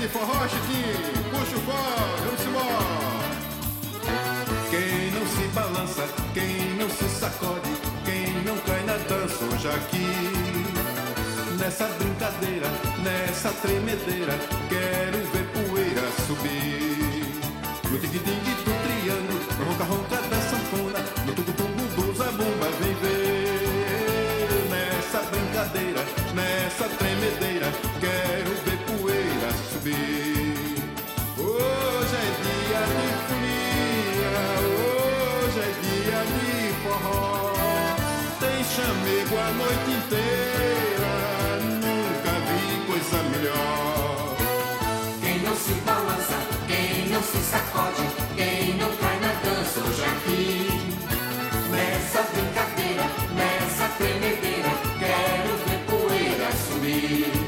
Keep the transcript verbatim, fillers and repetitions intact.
de forró, Chiquinho. Puxa o forró, vamos embora. Quem não se balança, quem não se sacode, quem não cai na dança hoje aqui. Nessa brincadeira, nessa tremedeira, quero ver poeira subir. No tig-tig do triângulo, no ronca-ronca da sanfona, no tugu-tugu do zabumba, vem ver. Nessa brincadeira, nessa tremedeira, quero ver poeira subir. Hoje é dia de folia, hoje é dia de forró. Tem chamego a noite inteira, nunca vi coisa melhor. Quem não se balança, quem não se sacode, quem não cai na dança hoje aqui. Nessa brincadeira, nessa tremedeira, quero ver poeira subir.